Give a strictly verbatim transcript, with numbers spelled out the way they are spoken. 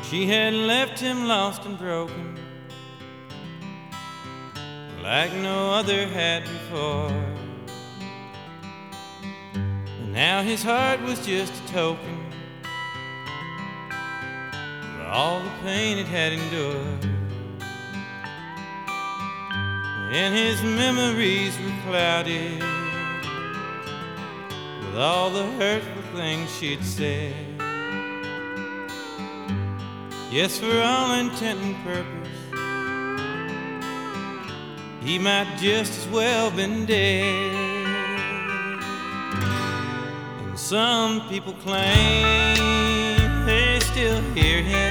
She had left him lost and broken, like no other had before. And now his heart was just a token of all the pain it had endured. And his memories were clouded with all the hurtful things she'd said. Yes, for all intent and purpose, he might just as well been dead. And some people claim they still hear him